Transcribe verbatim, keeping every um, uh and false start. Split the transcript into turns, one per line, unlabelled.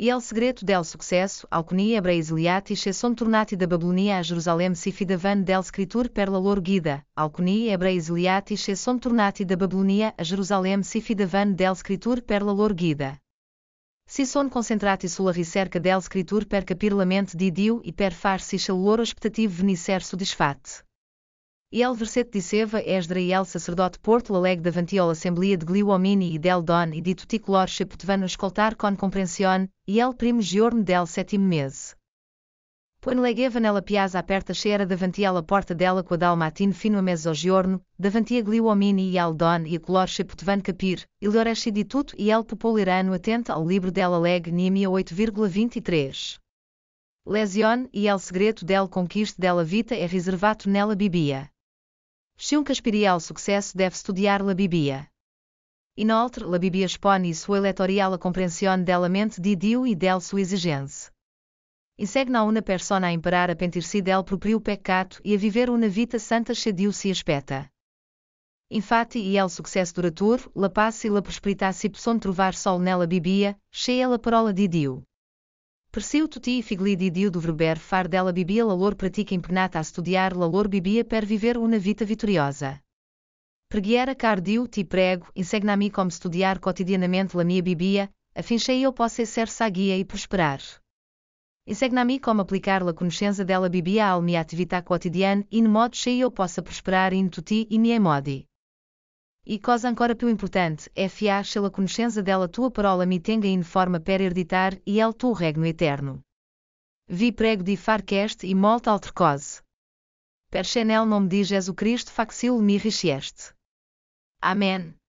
E el segredo del sucesso, alcunia brasiliati e son tornati da Babilonia a Jerusalém si fidavan del scritur per la lor guida, alcunia brasiliati e son tornati da Babilonia a Jerusalém si fidavan del scritur per la lor guida. Si son concentrati sulla ricerca del scritur per capir la mente di Dio e per far-se il loro aspettativo venir soddisfatto. E el verset diceva Esdra e el sacerdote porto la leg davanti all'assemblea de Gliuomini e del Don e di tutti color che potevano ascoltar con comprensione, e el primo giorno del sétimo mese. Quando legeva nella piazza aperta c'era davanti alla porta della quadal matin fino a mezzogiorno, davanti a Gliuomini e al Don e a color che potevano capir, il oresci di tutto e el popolirano atento ao livro della leg Neemia oito vírgula vinte e três. Lesion e el segredo del conquista della vita é reservato nella Biblia. Se um aspiria ao sucesso deve estudar la Biblia. Inoltre, la Biblia expone sua leitorial a compreensão della mente di Dio e del sua exigência. Insegna una persona a imparar a pentir-se del proprio peccato e a viver una vita santa che Dio si aspetta. Infatti, e el sucesso duradouro, la paz e la prosperità si possono trovar solo nella Biblia, che é la parola di Dio. Perciò tutti i figli di Dio dovrebbero far della Biblia la loro pratica impegnata a studiar la loro Biblia per vivere una vita vitoriosa. Preghiera car Dio ti prego, insegna-me como studiar cotidianamente la mia Biblia, affinché eu possa ser sagia e prosperar. Insegna-me como aplicar la conoscenza della Biblia alla mia attività quotidiana in modo che eu possa prosperar in tutti i miei modi. E cosa ancora più importante é fiar che la conoscenza della tua parola mi tenga in forma per ereditar e el tuo regno eterno. Vi prego di far queste e molte altre cose. Perché nel nome di Jesus Cristo facil mi richieste. Amém.